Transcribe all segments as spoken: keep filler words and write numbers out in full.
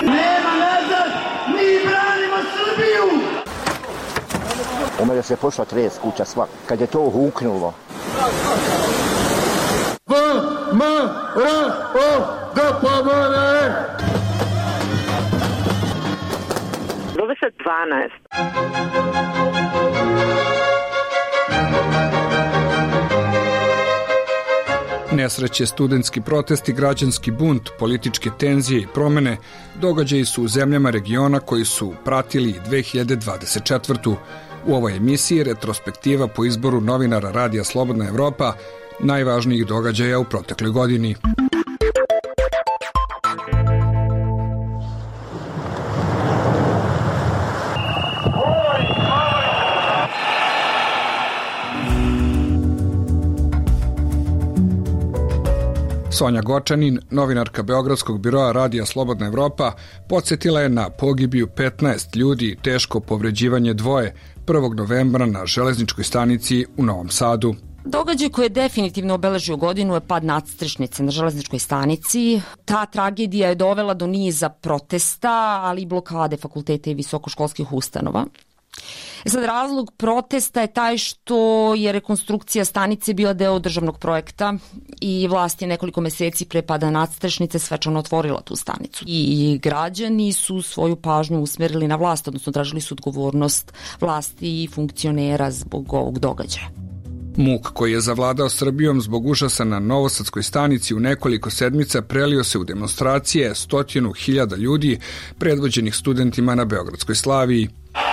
Nema nazad, mi branimo Srbiju! U mene se pošla tres kuća svak, kad je to huknulo. V, M, R, O, D, P, V, R. dvadeset dvanaest. Nesreće, studentski protesti, građanski bunt, političke tenzije i promene događaji su u zemljama regiona koji su pratili dve hiljade dvadeset četvrtu. U ovoj emisiji retrospektiva po izboru novinara Radija Slobodna Evropa najvažnijih događaja u protekloj godini. Sonja Gočanin, novinarka Beogradskog biroa Radija Slobodna Evropa, podsjetila je na pogibiju petnaest ljudi i teško povređivanje dvoje prvog novembra na železničkoj stanici u Novom Sadu. Događaj koji je definitivno obeležio godinu je pad nadstrešnice na železničkoj stanici. Ta tragedija je dovela do niza protesta, ali i blokade fakulteta i visokoškolskih ustanova. E sad, razlog protesta je taj što je rekonstrukcija stanice bila deo državnog projekta i vlast je nekoliko meseci pre pada nadstrešnice svečano otvorila tu stanicu. I građani su svoju pažnju usmerili na vlast, odnosno tražili su odgovornost vlasti i funkcionera zbog ovog događaja. Muk koji je zavladao Srbijom zbog užasa na Novosadskoj stanici u nekoliko sedmica prelio se u demonstracije stotinu hiljada ljudi predvođenih studentima na Beogradskoj Slaviji.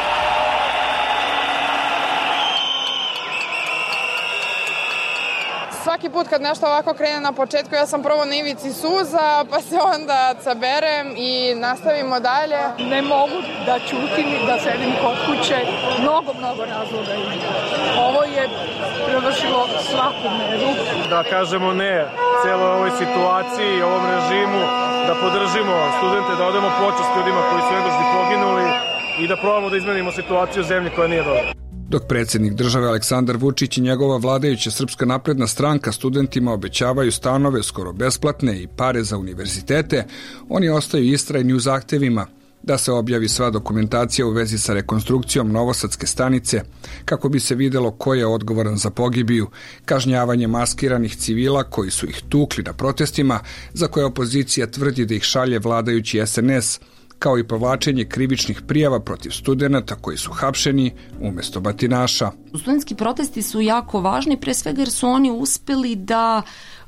Svaki put kad nešto ovako krene na početku, ja sam prvo na ivici suza, pa se onda saberem i nastavimo dalje. Ne mogu da ćutim i da sedim kod kuće. Mnogo, mnogo razloga ima. Ovo je prevršilo svaku meru. Da kažemo ne cijeloj ovoj situaciji i ovom režimu, da podržimo studente, da odemo počast ljudima koji su nedužni poginuli i da probamo da izmenimo situaciju u zemlji koja nije dobra. Dok predsjednik države Aleksandar Vučić i njegova vladajuća Srpska napredna stranka studentima obećavaju stanove skoro besplatne i pare za univerzitete, oni ostaju istrajni u zahtevima da se objavi sva dokumentacija u vezi sa rekonstrukcijom Novosadske stanice, kako bi se videlo ko je odgovoran za pogibiju, kažnjavanje maskiranih civila koji su ih tukli na protestima, za koje opozicija tvrdi da ih šalje vladajući es en es, kao i povlačenje krivičnih prijava protiv studenata koji su hapšeni umesto batinaša. Studentski protesti su jako važni, pre svega jer su oni uspeli da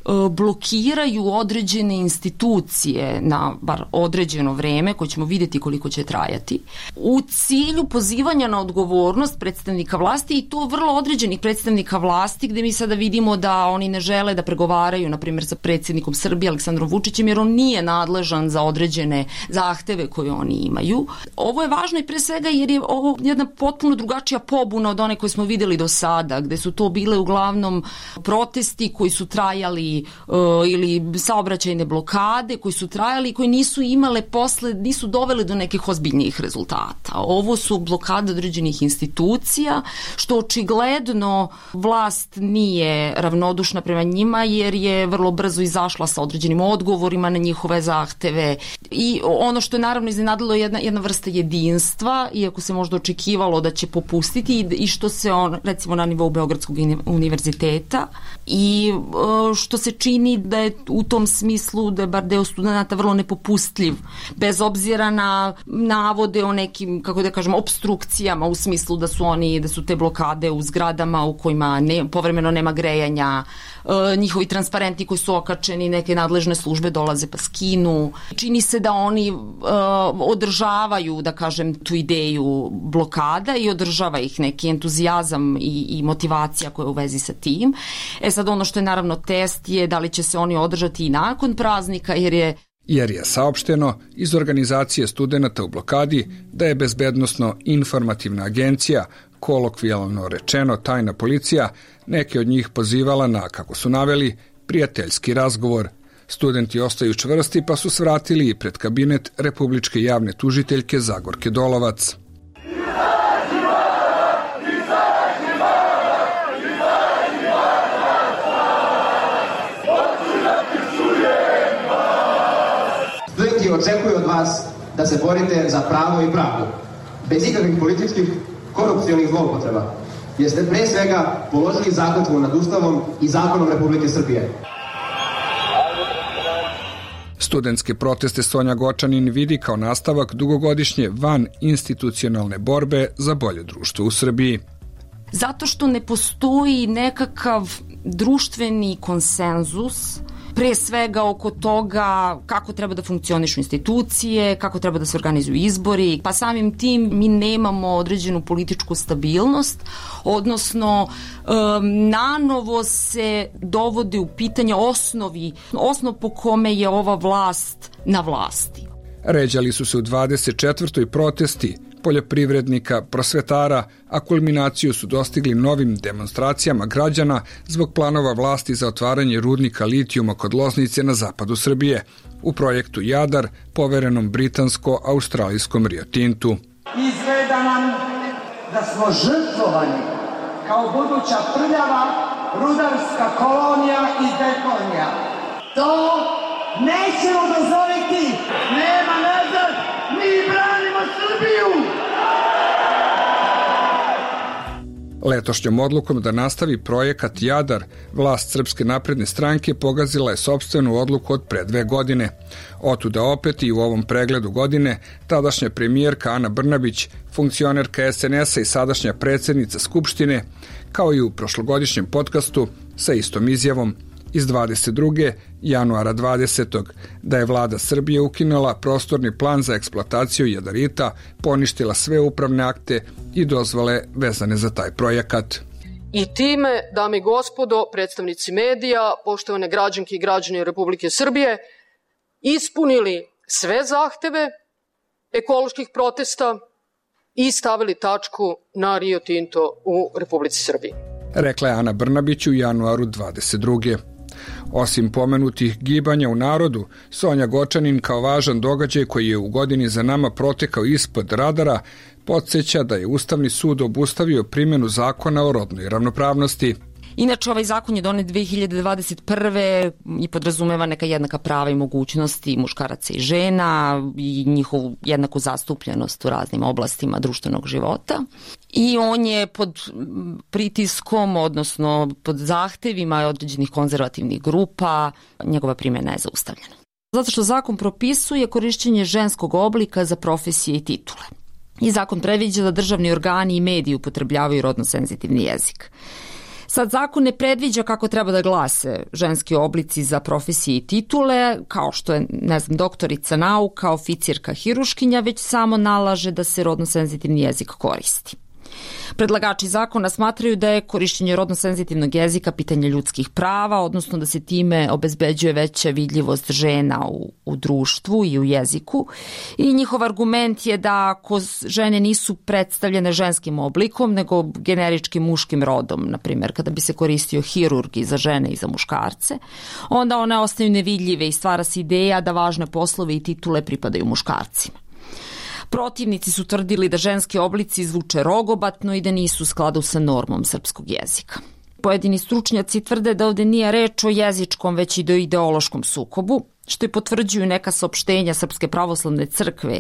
blokiraju određene institucije na bar određeno vreme, koje ćemo vidjeti koliko će trajati, u cilju pozivanja na odgovornost predstavnika vlasti, i to vrlo određenih predstavnika vlasti, gde mi sada vidimo da oni ne žele da pregovaraju, na primjer, sa predsjednikom Srbije Aleksandrom Vučićem, jer on nije nadležan za određene zahteve koje oni imaju. Ovo je važno i pre svega jer je ovo jedna potpuno drugačija pobuna od one koje smo videli do sada, gde su to bile uglavnom protesti koji su trajali ili saobraćajne blokade koji su trajali i koji nisu imale posle, nisu dovele do nekih ozbiljnijih rezultata. Ovo su blokade određenih institucija, što očigledno vlast nije ravnodušna prema njima, jer je vrlo brzo izašla sa određenim odgovorima na njihove zahteve. I ono što je naravno iznenadilo je jedna, jedna vrsta jedinstva, iako se možda očekivalo da će popustiti, i što se on, recimo na nivou Beogradskog univerziteta, i što se čini da je u tom smislu da je bar deo studenta vrlo nepopustljiv, bez obzira na navode o nekim, kako da kažem, obstrukcijama, u smislu da su oni, da su te blokade u zgradama u kojima ne, povremeno nema grejanja, e, njihovi transparenti koji su okačeni, neke nadležne službe dolaze pa skinu. Čini se da oni e, održavaju, da kažem, tu ideju blokada i održava ih neki entuzijazam i, i motivacija koja je u vezi sa tim. E sad, ono što je naravno test je da li će se oni održati i nakon praznika, jer je jer je saopšteno iz organizacije studenata u blokadi da je Bezbednosno informativna agencija, kolokvijalno rečeno tajna policija, neke od njih pozivala na, kako su naveli, prijateljski razgovor. Studenti ostaju čvrsti pa su svratili pred kabinet Republičke javne tužiteljke Zagorke Dolovac. Studenti očekuju od vas da se borite za pravo i pravdu, bez ikakvih političkih korupcionih zloupotreba, jer ste pre svega položili zakletvu nad Ustavom i zakonom Republike Srbije. Studentske proteste Sonja Gočanin vidi kao nastavak dugogodišnje van institucionalne borbe za bolje društvo u Srbiji. Zato što ne postoji nekakav društveni konsenzus, pre svega oko toga kako treba da funkcionišu institucije, kako treba da se organizuju izbori, pa samim tim mi nemamo određenu političku stabilnost, odnosno um, nanovo se dovode u pitanje osnovi, osnov po kome je ova vlast na vlasti. Ređali su se u dvadeset četvrtoj protesti poljoprivrednika, prosvetara, a kulminaciju su dostigli novim demonstracijama građana zbog planova vlasti za otvaranje rudnika litijuma kod Loznice na zapadu Srbije u projektu Jadar, poverenom britansko-australijskom Rio Tintu. Izgleda nam da smo žrtvovani kao buduća prljava rudarska kolonija i deponija. To nećemo dozvoliti! Nema nazad! Mi branimo Srbiju! Letošnjom odlukom da nastavi projekat Jadar, vlast Srpske napredne stranke pogazila je sopstvenu odluku od pre dve godine. Otuda opet i u ovom pregledu godine tadašnja premijerka Ana Brnabić, funkcionerka es en es a i sadašnja predsjednica Skupštine, kao i u prošlogodišnjem podcastu sa istom izjavom iz dvadeset druge januara dvadesetog da je vlada Srbije ukinula prostorni plan za eksploataciju jadarita, poništila sve upravne akte i dozvole vezane za taj projekat. I time, dame i gospodo, predstavnici medija, poštovane građanke i građani Republike Srbije, ispunili sve zahteve ekoloških protesta i stavili tačku na Rio Tinto u Republici Srbiji. Rekla je Ana Brnabić u januaru dvadeset druge Osim pomenutih gibanja u narodu, Sonja Gočanin kao važan događaj koji je u godini za nama protekao ispod radara, podsjeća da je Ustavni sud obustavio primjenu zakona o rodnoj ravnopravnosti. Inače, ovaj zakon je donet dve hiljade dvadeset prve i podrazumeva neka jednaka prava i mogućnosti muškaraca i žena i njihovu jednaku zastupljenost u raznim oblastima društvenog života. I on je pod pritiskom, odnosno pod zahtevima određenih konzervativnih grupa, njegova primjena je zaustavljena. Zato što zakon propisuje korišćenje ženskog oblika za profesije i titule. I zakon predviđa da državni organi i mediji upotrebljavaju rodno senzitivni jezik. Sad, zakon ne predviđa kako treba da glase ženski oblici za profesije i titule, kao što je, ne znam, doktorica nauka, oficirka, hiruškinja, već samo nalaže da se rodno senzitivni jezik koristi. Predlagači zakona smatraju da je korišćenje rodno senzitivnog jezika pitanje ljudskih prava, odnosno da se time obezbeđuje veća vidljivost žena u, u društvu i u jeziku. I njihov argument je da ako žene nisu predstavljene ženskim oblikom, nego generičkim muškim rodom, na primjer kada bi se koristio hirurg i za žene i za muškarce, onda one ostaju nevidljive i stvara se ideja da važne poslove i titule pripadaju muškarcima. Protivnici su tvrdili da ženski oblici zvuče rogobatno i da nisu u skladu sa normom srpskog jezika. Pojedini stručnjaci tvrde da ovde nije reč o jezičkom, već i o ideološkom sukobu, što je potvrđuju neka saopštenja Srpske pravoslavne crkve,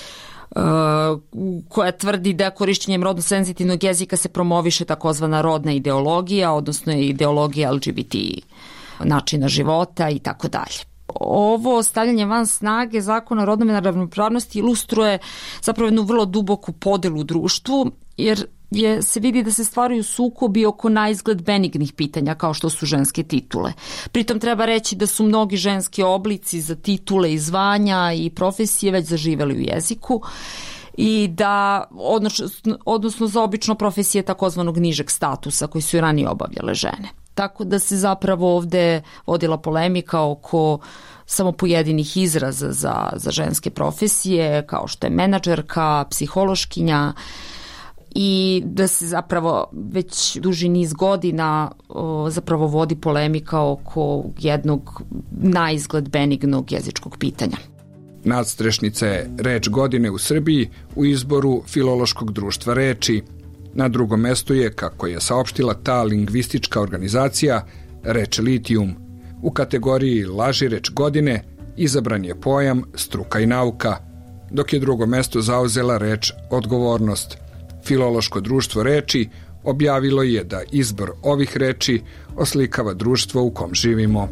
koja tvrdi da korišćenjem rodno senzitivnog jezika se promoviše takozvana rodna ideologija, odnosno ideologija el ge be te načina života i tako dalje. Ovo stavljanje van snage zakona o rodnoj ravnopravnosti ilustruje zapravo jednu vrlo duboku podelu u društvu, jer je, se vidi da se stvaraju sukobi oko naizgled benignih pitanja kao što su ženske titule. Pritom treba reći da su mnogi ženski oblici za titule i zvanja i profesije već zaživeli u jeziku i da, odnosno, odnosno za obično profesije takozvanog nižeg statusa koji su i ranije obavljale žene. Tako da se zapravo ovde vodila polemika oko samo pojedinih izraza za, za ženske profesije, kao što je menadžerka, psihološkinja, i da se zapravo već duži niz godina o, zapravo vodi polemika oko jednog naizgled benignog jezičkog pitanja. Nadstrešnica je reč godine u Srbiji u izboru Filološkog društva reči. Na drugom mestu je, kako je saopštila ta lingvistička organizacija, reč litijum. U kategoriji laži reč godine izabran je pojam struka i nauka. dok je drugo mesto zauzela reč odgovornost. Filološko društvo reči objavilo je da izbor ovih reči oslikava društvo u kom živimo.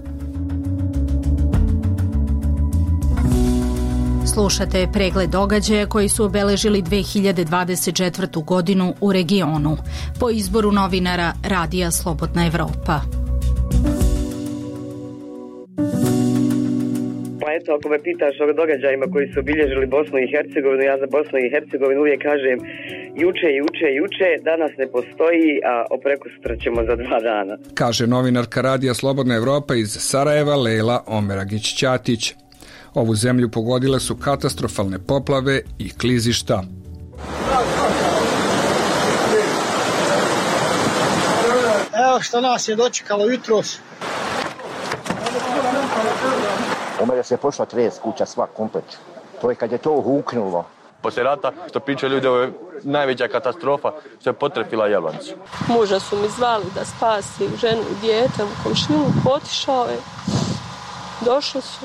Slušate pregled događaja koji su obeležili dve hiljade dvadeset četvrtu. godinu u regionu po izboru novinara Radija Slobodna Evropa. Pa eto, ako me pitaš o događajima koji su obilježili Bosnu i Hercegovinu, ja za Bosnu i Hercegovinu uvijek kažem juče, juče, juče, danas ne postoji, a prekosutra ćemo za dva dana. Kaže novinarka Radija Slobodna Evropa iz Sarajeva Lejla Omeragić-Ćatić. Ovu zemlju pogodile su katastrofalne poplave i klizišta. Evo što nas je dočekalo jutros. U mene se pošla tres kuća, sva komplet. To je kad je to huknulo. Poslije rata, što pričaju ljudi, ovo je najveća katastrofa, što je potrefila Jablanicu. Muža su mi zvali da spasi ženu i dijete u komšinu, otišao je, došli su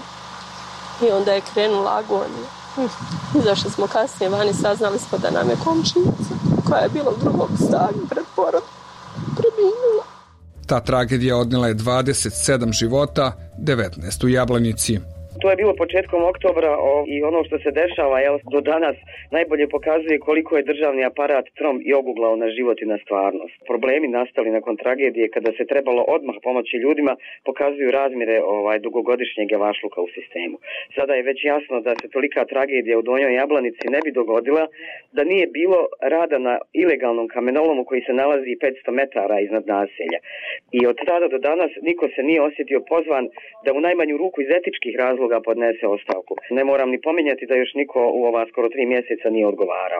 i onda je krenula agonija. Izašli smo kasnije vani, saznali smo da nam je komšinica, koja je bila u drugom stanju pred porodom, preminula. Ta tragedija odnela je dvadeset sedam života, devetnaest u Jablanici. To je bilo početkom oktobra o, i ono što se dešava jel, do danas najbolje pokazuje koliko je državni aparat trom i oguglao na život i na stvarnost. Problemi nastali nakon tragedije kada se trebalo odmah pomoći ljudima pokazuju razmjere ovaj, dugogodišnjeg javašluka u sistemu. Sada je već jasno da se tolika tragedija u Donjoj Jablanici ne bi dogodila da nije bilo rada na ilegalnom kamenolomu koji se nalazi petsto metara iznad naselja. I od tada do danas niko se nije osjetio pozvan da u najmanju ruku iz etičkih razloga ga podnese ostavku. Ne moram ni pominjati da još niko u ova skoro tri mjeseca nije odgovarao.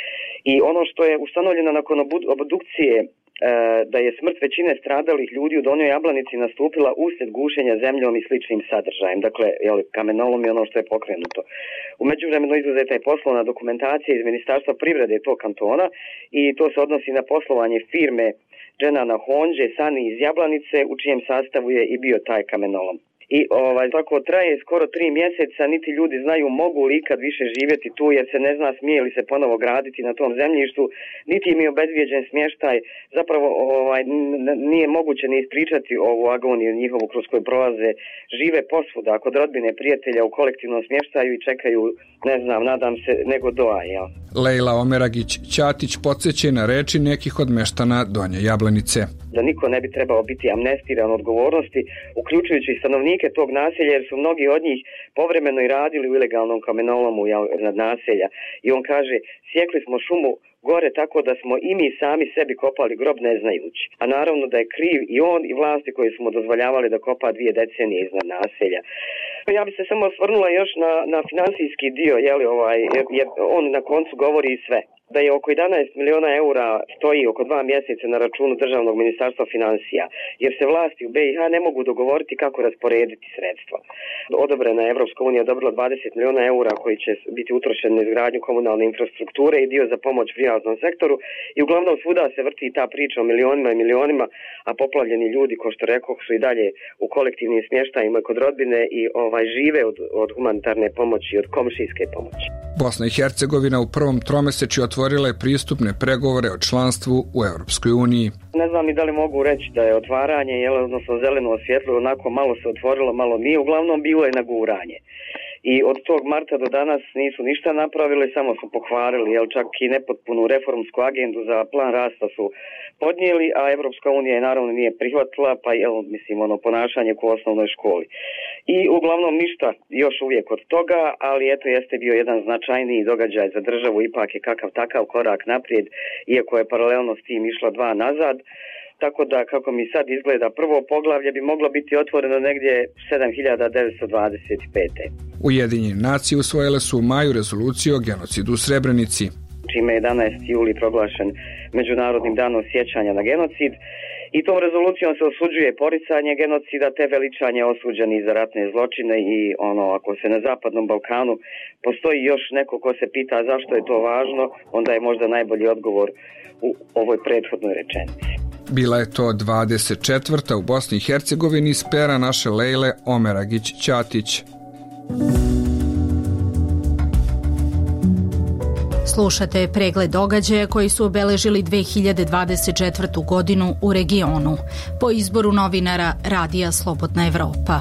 I ono što je ustanovljeno nakon obdukcije da je smrt većine stradalih ljudi u Donjoj Jablanici nastupila uslijed gušenja zemljom i sličnim sadržajem, dakle jel, kamenolom je ono što je pokrenuto. U međuvremenu izuzeta je poslovna dokumentacija iz Ministarstva privrede tog kantona i to se odnosi na poslovanje firme Dženana Honđe, Sani iz Jablanice, u čijem sastavu je i bio taj kamenolom. I ovaj, tako traje skoro tri mjeseca, niti ljudi znaju mogu li ikad više živjeti tu, jer se ne zna smije li se ponovo graditi na tom zemljištu, niti im je obezvijeđen smještaj. Zapravo ovaj, nije moguće ni ispričati ovu agoniju njihovu kroz koju prolaze. Žive posvuda kod rodbine, prijatelja u kolektivnom smještaju i čekaju, ne znam, nadam se, nego doa, jel? Lejla Omeragić-Ćatić podsjeća na reči nekih od meštana Donje Jablanice. Da niko ne bi trebao biti amnestiran odgovornosti, uključujući i stanovnike tog naselja, jer su mnogi od njih povremeno i radili u ilegalnom kamenolomu nad naselja. I on kaže, sjekli smo šumu gore tako da smo i mi sami sebi kopali grob ne znajući. A naravno da je kriv i on i vlasti koji su mu dozvoljavali da kopa dvije decenije iznad naselja. Ja bi se samo osvrnula još na, na financijski dio, jeli, ovaj, jer on na koncu govori i sve. Da je oko jedanaest miliona eura stoji oko dva mjeseca na računu Državnog ministarstva financija, jer se vlasti u B i H ne mogu dogovoriti kako rasporediti sredstva. Odobrena je Evropska unija odobrila dvadeset miliona eura koji će biti utrošeni na izgradnju komunalne infrastrukture i dio za pomoć privatnom sektoru i uglavnom svuda se vrti ta priča o milionima i milionima, a poplavljeni ljudi, ko što rekoh, su i dalje u kolektivnim smještajima kod rodbine i ovaj žive od, od humanitarne pomoći i od komšijske pomoći. Bosna i Hercegovina u prvom tromesečju otvorila je pristupne pregovore o članstvu u Europskoj uniji. Ne znam ni da li mogu reći da je otvaranje, jel, odnosno zeleno osvjetlo, onako malo se otvorilo, malo nije, uglavnom bilo je naguranje. I od tog marta do danas nisu ništa napravili, samo su pohvalili, jel, čak i nepotpunu reformsku agendu za plan rasta su podnijeli, a Evropska unija je naravno nije prihvatila, pa jel, mislim, ono ponašanje u osnovnoj školi. I uglavnom ništa još uvijek od toga, ali eto jeste bio jedan značajniji događaj za državu, ipak je kakav takav korak naprijed, iako je paralelno s tim išla dva nazad. Tako da, kako mi sad izgleda, prvo poglavlje bi moglo biti otvoreno negdje sedam hiljada devetsto dvadeset pete. Ujedinjene nacije usvojile su u maju rezoluciju o genocidu u Srebrenici. Čime je jedanaesti juli proglašen Međunarodnim danom sjećanja na genocid. I tom rezolucijom se osuđuje poricanje genocida te veličanje osuđenih za ratne zločine i ono, ako se na Zapadnom Balkanu postoji još neko ko se pita zašto je to važno, onda je možda najbolji odgovor u ovoj prethodnoj rečenici. Bila je to dvadeset četvrta u Bosni i Hercegovini iz pera naše Lejle Omeragić-Ćatić. Slušate pregled događaja koji su obeležili dve hiljade dvadeset četvrtu. godinu u regionu, po izboru novinara Radija Slobodna Evropa.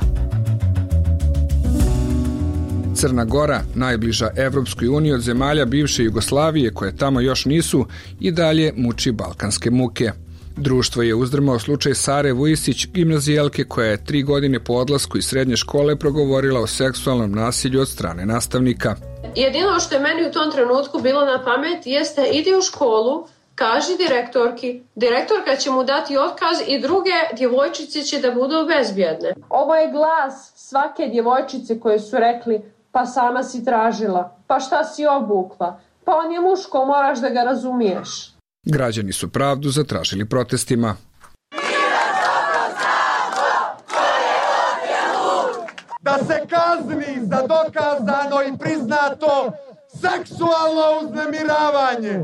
Crna Gora, najbliža Evropskoj uniji od zemalja bivše Jugoslavije koje tamo još nisu, i dalje muči balkanske muke. Društvo je uzdrmao slučaj Sare Vujisić, gimnazijalke koja je tri godine po odlasku iz srednje škole progovorila o seksualnom nasilju od strane nastavnika. Jedino što je meni u tom trenutku bilo na pamet jeste idi u školu, kaži direktorki, direktorka će mu dati otkaz i druge djevojčice će da budu bezbjedne. Ovo je glas svake djevojčice koje su rekli pa sama si tražila, pa šta si obukla, pa on je muško, moraš da ga razumiješ. Građani su pravdu zatražili protestima. Da se kazni za dokazano i priznato seksualno uznemiravanje.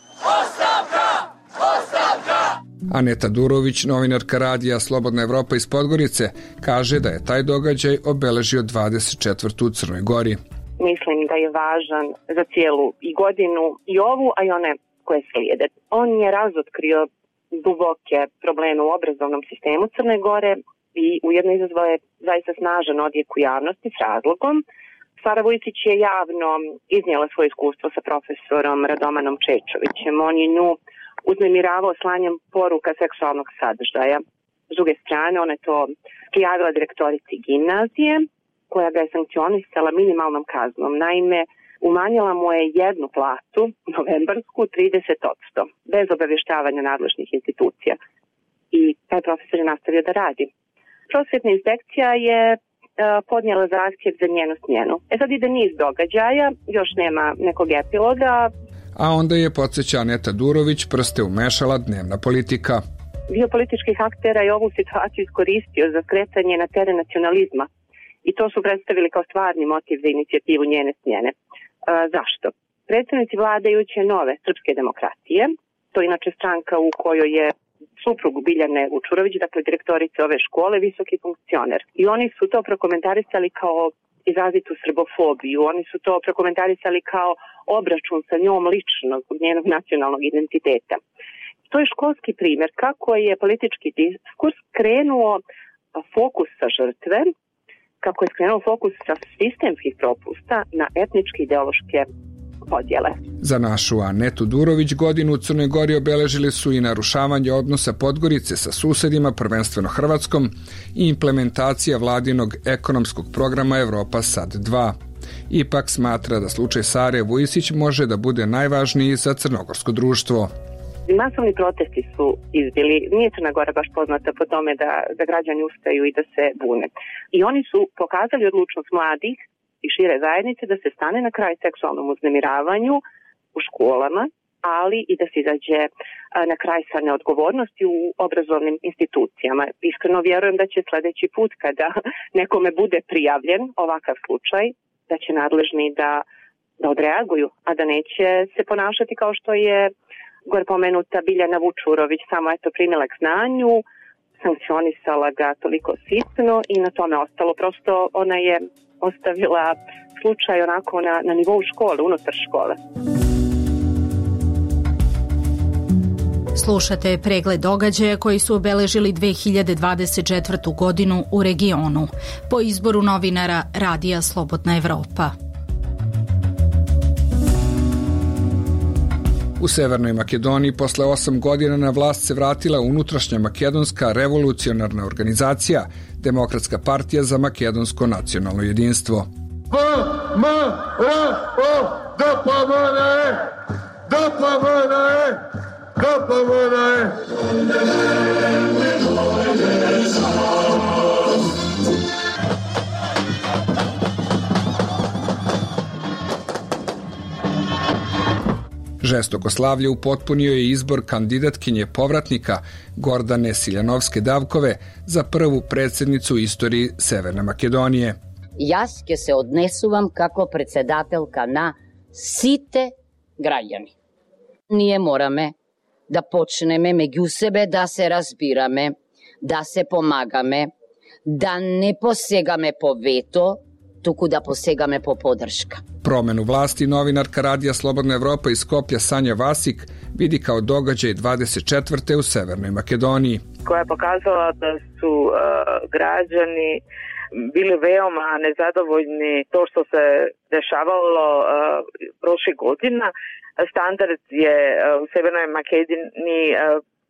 Ostavka! Ostavka! Aneta Durović, novinarka Radija Slobodna Evropa iz Podgorice, kaže da je taj događaj obeležio dvadeset četvrtu u Crnoj Gori. Mislim da je važan za cijelu i godinu i ovu, a i one koje slijede. On je razotkrio duboke probleme u obrazovnom sistemu Crne Gore i ujedno izazvao je zaista snažan odjek u javnosti s razlogom. Sara Vujisić je javno iznijela svoje iskustvo sa profesorom Radomanom Čečovićem. On je nju uznemiravao slanjem poruka seksualnog sadržaja. S druge strane, ona je to prijavila direktorici gimnazije, koja ga je sankcionisala minimalnom kaznom. Naime, umanjila mu je jednu platu, novembarsku, trideset posto, bez obavještavanja nadležnih institucija. I taj profesor je nastavio da radi. Prosvjetna inspekcija je uh, podnijela zahtjev za njenu smjenu. E sad ide niz događaja, još nema nekog epiloga. A onda je, podsjeća Aneta Durović, prste umešala dnevna politika. Dio političkih aktera je ovu situaciju iskoristio za skretanje na teren nacionalizma i to su predstavili kao stvarni motiv za inicijativu njene smjene. Uh, zašto? Predstavnici vladajuće nove srpske demokratije, to je inače stranka u kojoj je suprug Biljane Vučurović, dakle direktorice ove škole, visoki funkcioner. I oni su to prokomentarisali kao izrazitu srbofobiju, oni su to prokomentarisali kao obračun sa njom lično zbog njenog nacionalnog identiteta. To je školski primjer kako je politički diskurs krenuo fokus sa žrtve, kako je skrenuo fokus sa sistemskih propusta na etničke ideološke podjele. Za našu Anetu Durović godinu u Crnoj Gori obeležili su i narušavanje odnosa Podgorice sa susedima, prvenstveno Hrvatskom, i implementacija vladinog ekonomskog programa Evropa Sad dva. Ipak smatra da slučaj Sare Vujisić može da bude najvažniji za crnogorsko društvo. Masovni protesti su izbili, nije Crna Gora baš poznata po tome da, da građani ustaju i da se bune. I oni su pokazali odlučnost mladih i šire zajednice da se stane na kraj seksualnom uznemiravanju u školama, ali i da se izađe na kraj sa neodgovornosti u obrazovnim institucijama. Iskreno vjerujem da će sljedeći put kada nekome bude prijavljen ovakav slučaj, da će nadležni da, da odreaguju, a da neće se ponašati kao što je gore pomenuta Biljana Vučurović, samo eto primila k znanju, sankcionisala ga toliko sitno i na tome ostalo. Prosto ona je ostavila slučaj onako na, na nivou škole, unutar škole. Slušate pregled događaja koji su obeležili dve hiljade dvadeset četvrtu. godinu u regionu, po izboru novinara Radija Slobodna Evropa. U Severnoj Makedoniji posle osam godina na vlast se vratila unutrašnja makedonska revolucionarna organizacija, Demokratska partija za makedonsko nacionalno jedinstvo. P, M, R, O, D, P, M, R, E, D, P, M, R, E, D, P, M, R, E. Žestoko slavlje upotpunio je izbor kandidatkinje povratnika Gordane Siljanovske-Davkove za prvu predsjednicu u istoriji Severne Makedonije. Jaz ќе se odnesuvam kako predsedatelka na site građani. Nije morame da počneme među sebe da se razbirame, da se pomagame, da ne posegame po veto, tuku da posega me po podrška. Promenu vlasti novinarka Radija Slobodna Evropa iz Skoplja Sanja Vasik vidi kao događaj dvadeset četvrte u Severnoj Makedoniji. Koja je pokazala da su uh, građani bili veoma nezadovoljni to što se dešavalo uh, prošlih godina. Standard je uh, u Severnoj Makedoniji uh,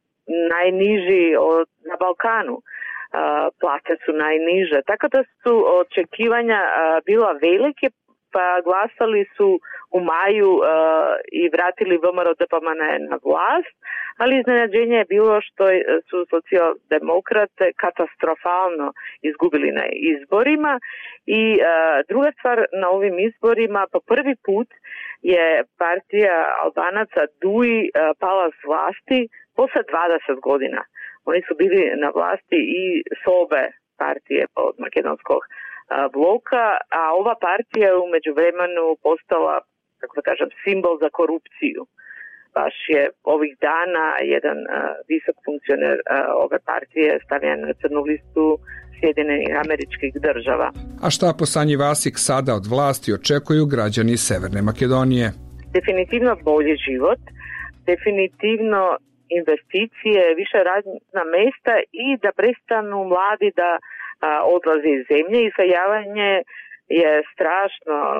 najniži od, na Balkanu. Uh, plate su najniže. Tako da su očekivanja uh, bila velike, pa glasali su u maju uh, i vratili V M R O D P M N na vlast, ali iznenađenje je bilo što su socijaldemokrate katastrofalno izgubili na izborima i uh, druga stvar, na ovim izborima po prvi put je partija Albanaca D U I uh, pala s vlasti posle dvadeset godina. Oni su bili na vlasti i s obe partije od makedonskog bloka, a ova partija je u međuvremenu postala, kako da kažem, simbol za korupciju. Baš je ovih dana jedan uh, visok funkcioner uh, ove partije stavljen na crnu listu Sjedinjenih Američkih Država. A šta po Sanji Vasik sada od vlasti očekuju građani Severne Makedonije? Definitivno bolji život, definitivno investicije, više radna mesta i da prestanu mladi da a, odlaze iz zemlje. Iseljavanje je strašno a,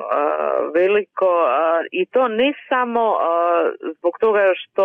veliko a, i to ne samo a, zbog toga što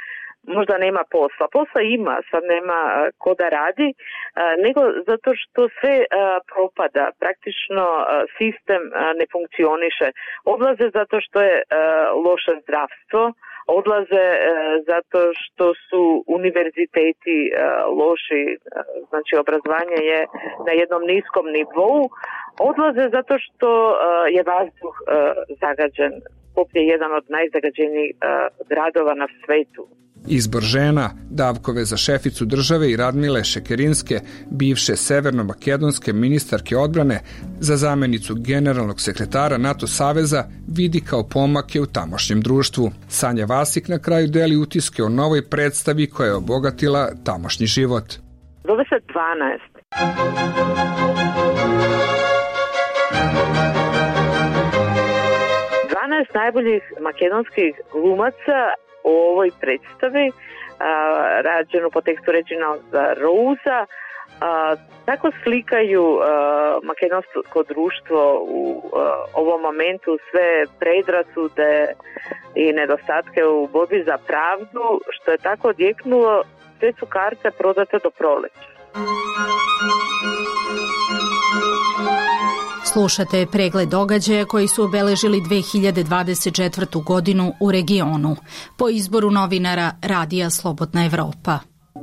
možda nema posla. Posla ima, sad nema a, ko da radi, a, nego zato što sve a, propada. Praktično a, sistem a, ne funkcioniše. Odlaze zato što je a, loše zdravstvo, odlaze e, zato što su univerziteti e, loši, e, znači obrazovanje je na jednom niskom nivou, odlaze zato što e, je vazduh e, zagađen. Skopje je jedan od najzagađenijih e, gradova na svetu. Izbor žena, Davkove za šeficu države i Radmile Šekerinske, bivše severno-makedonske ministarke odbrane, za zamenicu generalnog sekretara NATO saveza, vidi kao pomake u tamošnjem društvu. Sanja Vasik na kraju deli utiske o novoj predstavi koja je obogatila tamošnji život. Zove se dvanaest. dvanaest najboljih makedonskih glumaca u ovoj predstavi, a, rađenu po tekstu Reginalda Rouza, a, tako slikaju a, makedonsko društvo u a, ovom momentu, sve predrasude i nedostatke u borbi za pravdu, što je tako odjeknulo, sve su karte prodate do proleća. Slušate pregled događaja koji su obeležili dve hiljade dvadeset četvrtu. godinu u regionu, po izboru novinara Radija Slobodna Evropa.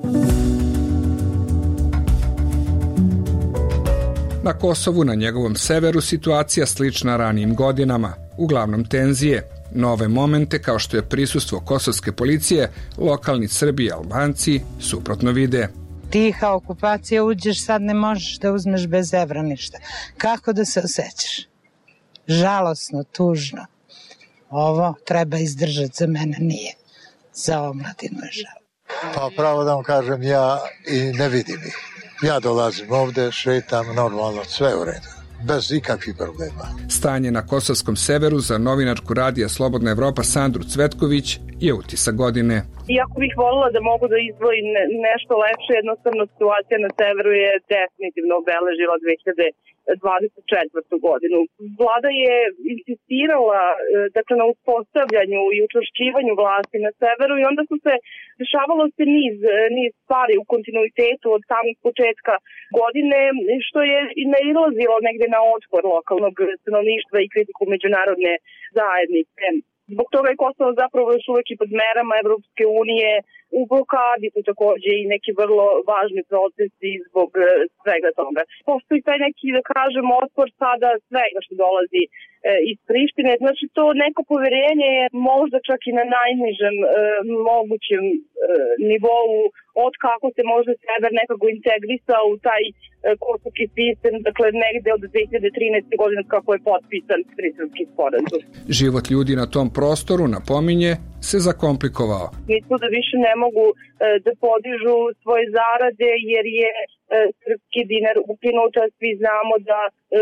Na Kosovu, na njegovom severu, situacija slična ranijim godinama, uglavnom tenzije. Nove momente, kao što je prisustvo kosovske policije, lokalni Srbi i Albanci suprotno vide. Tiha okupacija, uđeš, sad ne možeš da uzmeš bez evra ništa. Kako da se osjećaš? Žalosno, tužno. Ovo treba izdržati, za mene nije. Za omladinu je žal. Pa pravo da vam kažem, ja i ne vidim ih. Ja dolazim ovde, šetam, normalno, sve u redu. Bez ikakvih problema. Stanje na kosovskom severu za novinarku Radija Slobodna Evropa Sandru Cvetković je utisak godine. Iako bih volila da mogu da izdvojim nešto lepše, jednostavno situacija na severu je definitivno obeležila dve hiljade dvadeset četvrtu. godinu. Vlada je insistirala dakle, na uspostavljanju i učvršćivanju vlasti na severu i onda su se dešavalo se niz, niz stvari u kontinuitetu od samog početka godine, što je i nailazilo negde na otpor lokalnog stanovništva i kritiku međunarodne zajednice. Zbog toga je Kosovo zapravo još uvek i pod merama Evropske unije, u blokadi su takođe i neki vrlo važni procesi zbog svega toga. Postoji taj neki, da kažem, otpor sada svega što dolazi e, iz Prištine. Znači to neko poverenje je možda čak i na najnižem e, mogućem e, nivou od kako se možda sever nekako integrisao u taj e, kosovski sistem, dakle negde od dve hiljade trinaeste. godine kako je potpisan Briselski sporazum. Život ljudi na tom prostoru, napominje, se zakomplikovao. Mislim da više ne mogu e, da podižu svoje zarade jer je e, srpski dinar ukinut, a svi znamo da e,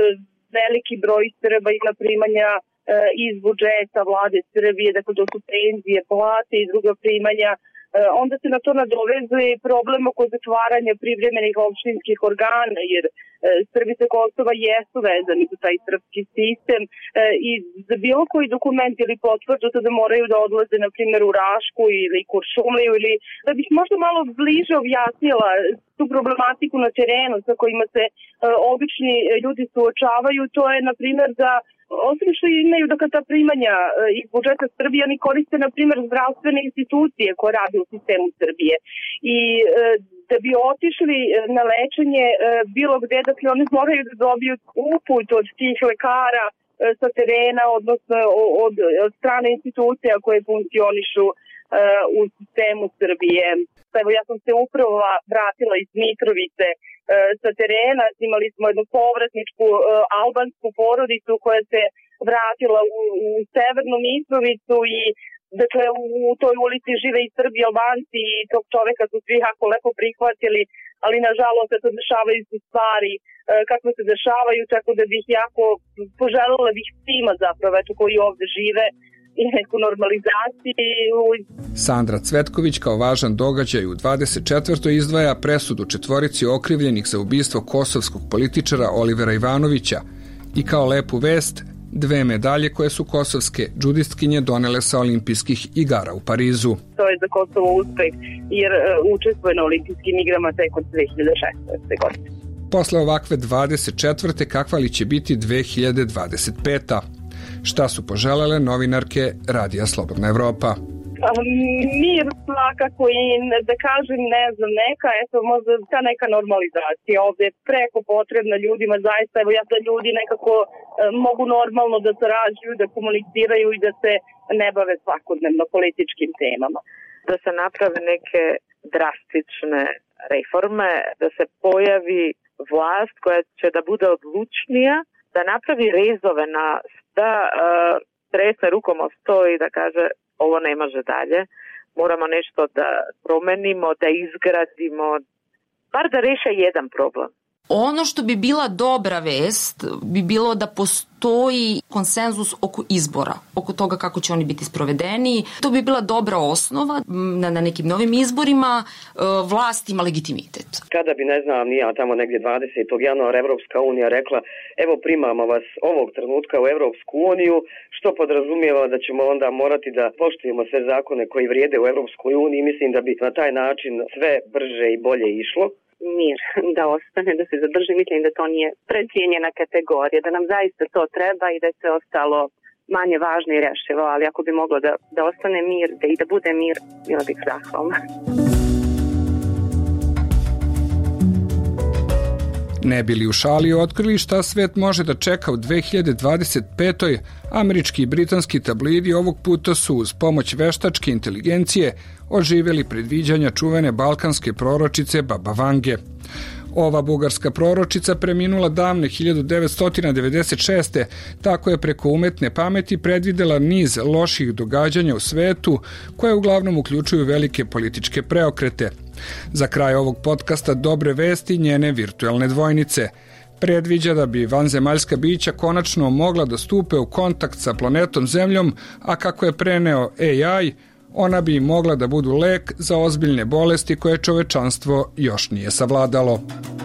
veliki broj Srba ima primanja iz budžeta vlade Srbije, dakle to su penzije, plate i druga primanja. Onda se na to nadovezuje problem oko zatvaranja privremenih opštinskih organa, jer Srbi sa Kosova jesu vezani za taj srpski sistem i za bilo koji dokument ili potvrdu da moraju da odlaze, na primjer, u Rašku ili Kuršumliju, ili da bih možda malo bliže objasnila tu problematiku na terenu sa kojima se obični ljudi suočavaju. To je, na primjer, da osim što imaju dakle ta primanja iz budžeta Srbije, oni koriste, na primjer, zdravstvene institucije koje rade u sistemu Srbije. I da bi otišli na lečenje bilo gde, dakle oni moraju da dobiju uput od tih lekara sa terena, odnosno od, od strane institucija koje funkcionišu u sistemu Srbije. Evo, ja sam se upravo vratila iz Mitrovice sa terena, imali smo jednu povratničku albansku porodicu koja se vratila u, u severnu Mitrovicu i dakle u toj ulici žive i Srbi, Albanci i tog čoveka su svi jako lepo prihvatili, ali nažalost to dešavaju se stvari kako se dešavaju, tako da bih jako poželjela bih svima zapravo eto, koji ovde žive i neku normalizaciju. Sandra Cvetković kao važan događaj u dvadeset četvrtoj izdvaja presudu četvorici okrivljenih za ubistvo kosovskog političara Olivera Ivanovića i kao lepu vest dve medalje koje su kosovske džudistkinje donele sa olimpijskih igara u Parizu. To je za Kosovo uspeh jer učestvuje na olimpijskim igrama tek od dve hiljade šesnaeste. godine. Posle ovakve dvadeset četvrte kakva li će biti dve hiljade dvadeset peta? Šta su poželele novinarke Radija Slobodna Evropa? Mir svakako i da kažem, ne znam, neka, eto, možda ta neka normalizacija ovde je preko potrebna ljudima, zaista, evo ja da ljudi nekako e, mogu normalno da sarađuju, da komuniciraju i da se ne bave svakodnevno političkim temama. Da se naprave neke drastične reforme, da se pojavi vlast koja će da bude odlučnija, da napravi rezove na da uh, tresne rukom o sto i da kaže ovo ne može dalje, moramo nešto da promenimo, da izgradimo, bar da reše jedan problem. Ono što bi bila dobra vest bi bilo da postoji konsenzus oko izbora, oko toga kako će oni biti sprovedeni. To bi bila dobra osnova na, na nekim novim izborima, vlast ima legitimitet. Kada bi, ne znam, nija tamo negdje dvadesetog januara Evropska unija rekla evo primamo vas ovog trenutka u Evropsku uniju, što podrazumijeva da ćemo onda morati da poštujemo sve zakone koji vrijede u Evropskoj uniji, mislim da bi na taj način sve brže i bolje išlo. Mir da ostane, da se zadrži, mislim da to nije precijenjena kategorija, da nam zaista to treba i da je sve ostalo manje važno i rešivo, ali ako bi moglo da, da ostane mir, da i da bude mir, bila bih zahvalna. Ne bili u šali otkrili šta svet može da čeka u dve hiljade dvadeset petoj, američki i britanski tabloidi ovog puta su uz pomoć veštačke inteligencije oživjeli predviđanja čuvene balkanske proročice Baba Vange. Ova bugarska proročica preminula davne hiljadu devetsto devedeset šeste. Tako je preko umetne pameti predvidela niz loših događanja u svetu koje uglavnom uključuju velike političke preokrete. Za kraj ovog podcasta dobre vesti njene virtuelne dvojnice. Predviđa da bi vanzemaljska bića konačno mogla da stupe u kontakt sa planetom Zemljom, a kako je preneo A I, ona bi mogla da budu lek za ozbiljne bolesti koje čovečanstvo još nije savladalo.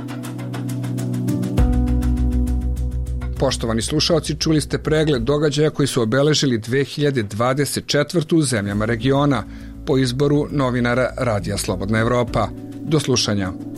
Poštovani slušalci, čuli ste pregled događaja koji su obeležili dve hiljade dvadeset četvrtu u zemljama regiona po izboru novinara Radija Slobodna Evropa. Do slušanja.